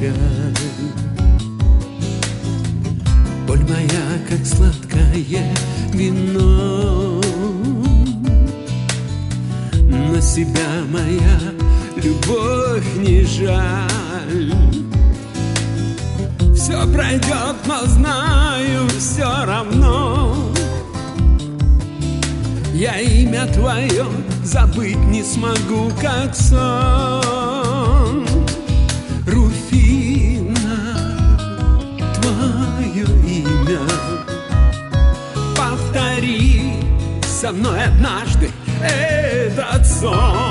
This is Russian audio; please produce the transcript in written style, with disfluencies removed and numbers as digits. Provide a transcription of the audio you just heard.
печаль. Боль моя, как сладкое вино, на себя моя любовь не жаль. Все пройдет, но знаю все равно, я имя твое забыть не смогу, как сон. Руфина, твое имя, повтори со мной однажды этот сон.